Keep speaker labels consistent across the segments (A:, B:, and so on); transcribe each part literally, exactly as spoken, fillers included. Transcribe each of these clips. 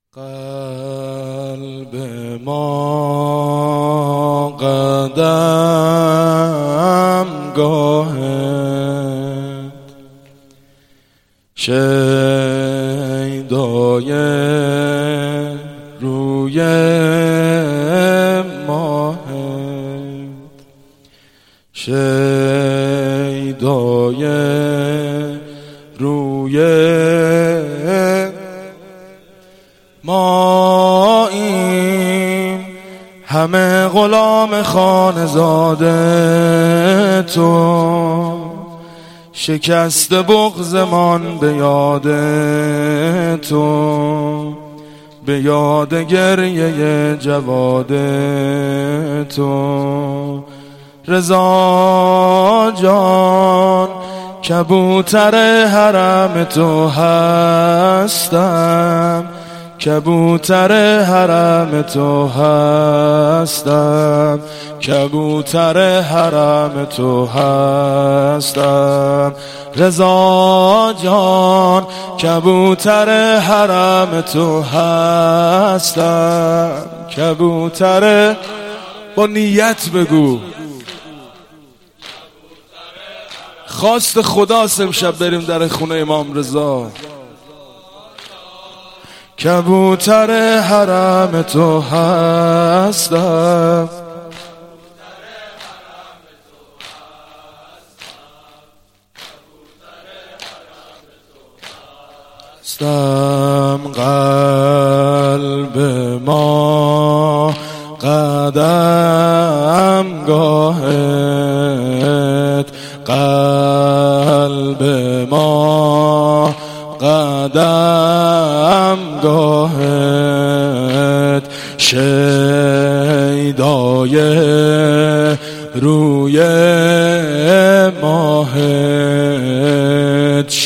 A: قلب ما قدم گاهت شیدای روی ماهت شیدای روی ما این همه غلام خانزاده تو شکست بغضمان به یاد تو به یاد گریه جواد تو رضا جان کبوتر حرم تو هستم کبوتر حرم تو هستم کبوتر حرم تو هستم رضا جان کبوتر حرم تو هستم کبوتر با نیت بگو خواست خداست امشب بریم در خونه امام رضا کبوتر حرم تو هستم هستم قلب ما قدم گاهت قلب ما قدم گاهت شیدای روی ماهت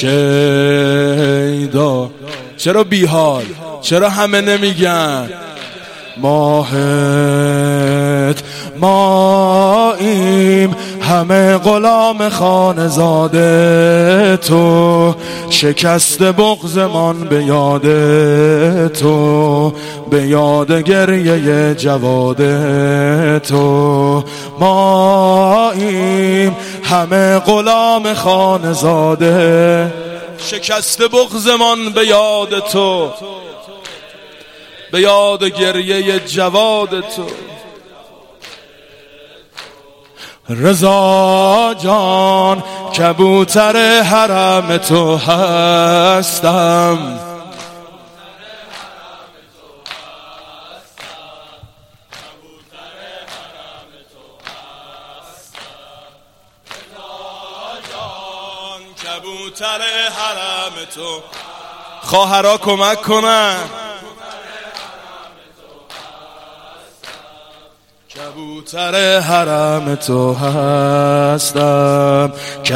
A: شیدا چرا بیحال چرا همه نمیگن ماهت ما ایم همه غلام خانزاده تو شکست بغضمان به یاد تو به یاد گریه جواد تو ما ایم همه غلام خانزاده شکست بغضمان به یاد تو به یاد گریه جواد تو رضا جان کبوتر حرم تو هستم کبوتر حرم تو خواهرها کمک کنن کبوتر حرم تو هستم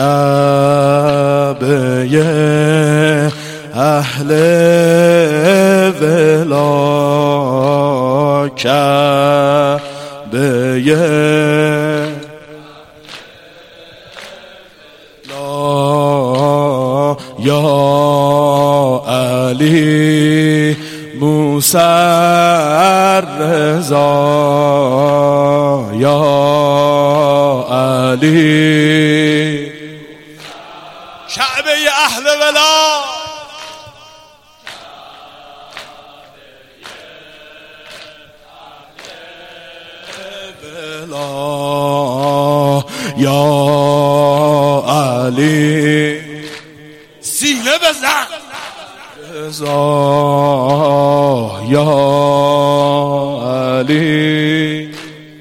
A: کعبه اهل ولا کعبه لا یا علی موسی رضا یا علی کعبه اهل ولا ولا یا علی سینه بزن رضا یا علی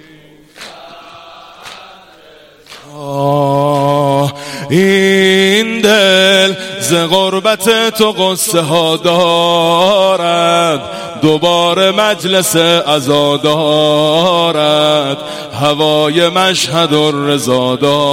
A: این دل ز غربت تو قصه ها دارد دوباره مجلس عزا دارد هوای مشهد الرضا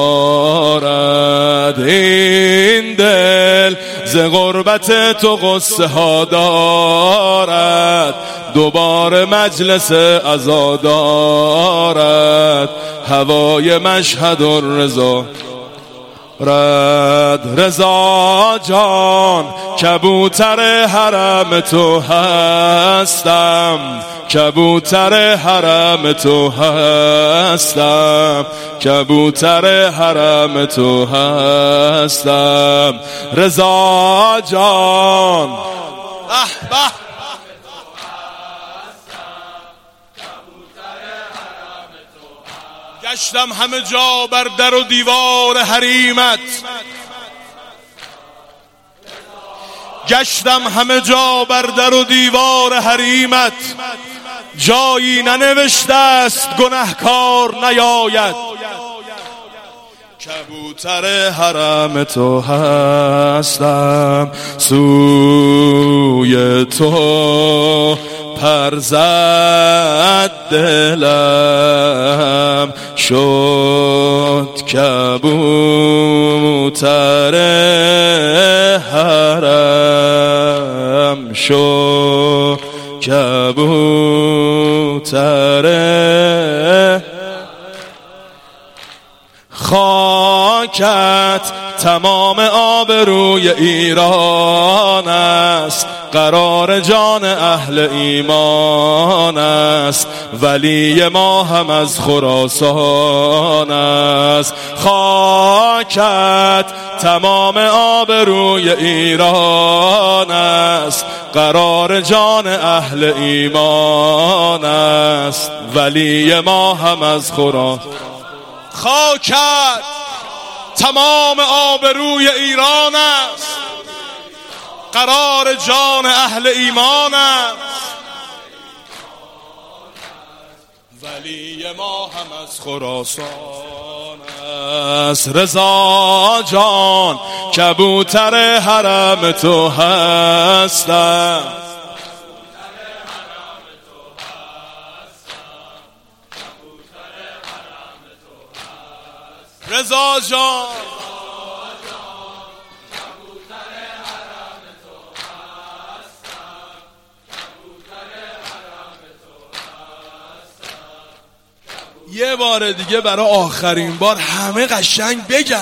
A: دارد این دل ز غربت تو قصه ها دارد دوباره مجلس عزا دارد هوای مشهد الرضا رد رضا جان کبوتر حرم تو هستم، کبوتر حرم تو هستم، کبوتر حرم تو هستم رضا جان. به به گشتم همه جا بر در و دیوار حریمت، گشتم همه جا بر در و دیوار حریمت، جایی ننوشته است گنهکار نیاید. کبوتر حرم تو هستم، سوی تو پر زد دلم، شد کبوتر حرم، شد کبوتر خاکت تمام آبروی ایران است، قرار جان اهل ایمان است، ولی ما هم از خراسان است. خاکت تمام آبروی ایران است، قرار جان اهل ایمان است، ولی ما هم از خراسان. خاکت تمام آبروی ایران است، قرار جان اهل ایمان است، ولی ما هم از خراسان است. رضا جان کبوتر حرم تو هستم، رضا جان یه بار دیگه برای آخرین بار همه قشنگ بگن.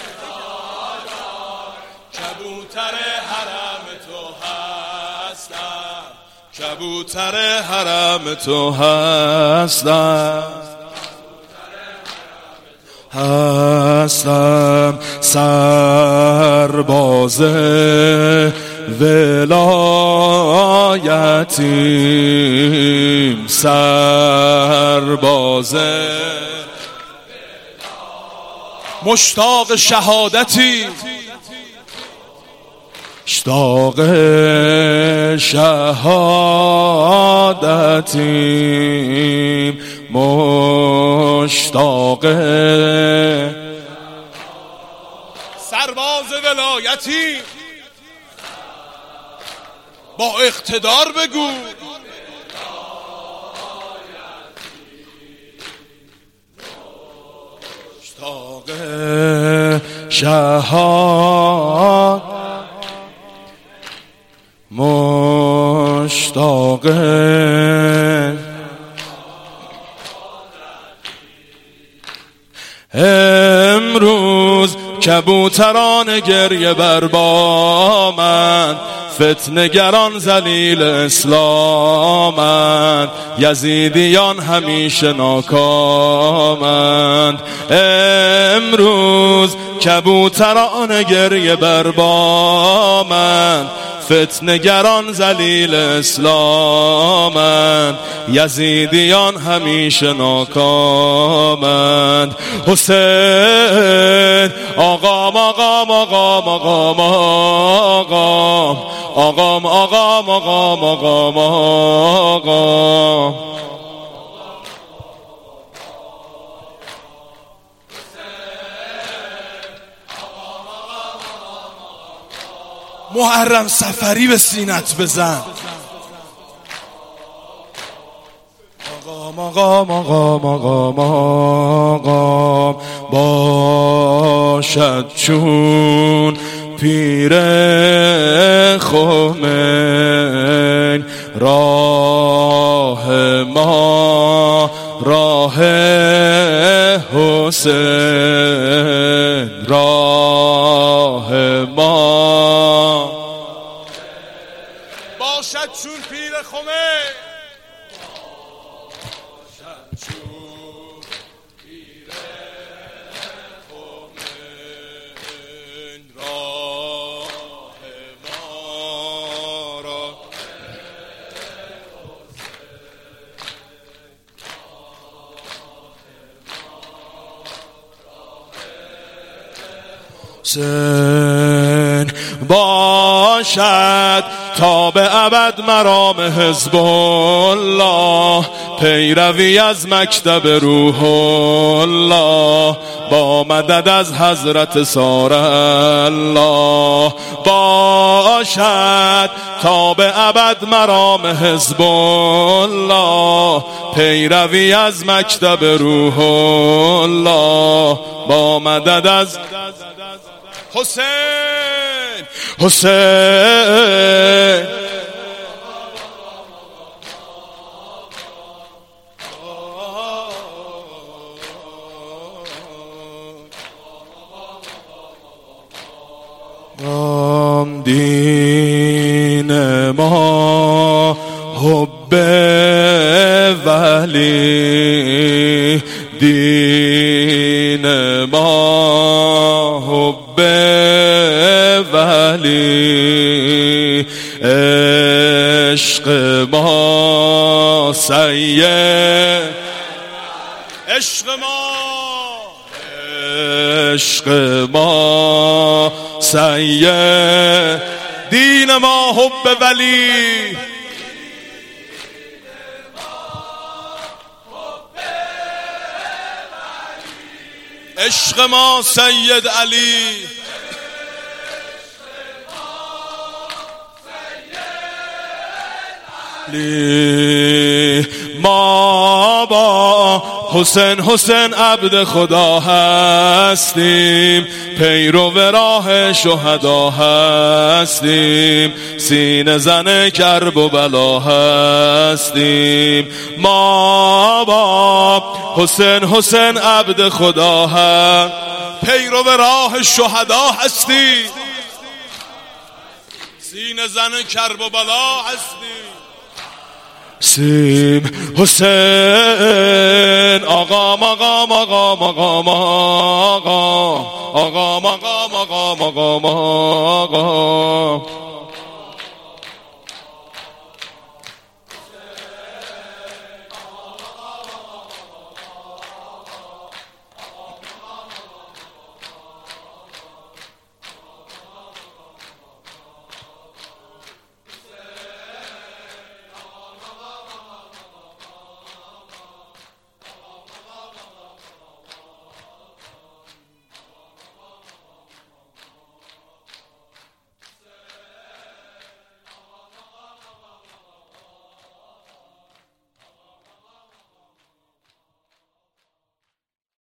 A: کبوتر حرم تو هستم، کبوتر حرم تو هستم، هستم سرباز ولایتیم، سرباز مشتاق شهادتی، مشتاق شهادتیم، مشتاق سرباز ولایتی. با اقتدار بگو مشتاق شهادت، مشتاق امروز کبوتران گریه بر بامند، فتنه‌گران ذلیل اسلامند، یزیدیان همیشه ناکامند. امروز کبوتران گریه بر بامند، فتنه‌گران ذلیل اسلامند، یزیدیان همیشه ناکامند. حسین آقام آقام آقام آقام آقام آقام آقام آقام آقام آقام محرم سفری به سینت بزن. آقام آقام آقام آقام آقام باشد چون پیر خمین، راه ما راه حسین، راه پیر خمه حسین باشد تا به ابد مرام حزب الله، پیروی از مکتب روح الله، با مدد از حضرت سار الله. باشد تا به ابد مرام حزب الله، پیروی از مکتب روح الله، با مدد از حسین حسین رام دین ما حب ولی، دین ما حب ولی، عشق ما سید، عشق ما عشق ما سید، دین ما حب ولی، عشق ما سید علی، ما با حسین حسین عبد خدا هستیم، پیرو راه شهدا هستیم، سینه زن کرب و بلا هستیم. ما با حسین حسین عبد خدا هستیم، پیرو راه شهدا هستیم، سینه زن کرب و بلا هستیم. سیم حسین آقا آقا آقا آقا آقا آقا آقا آقا آقا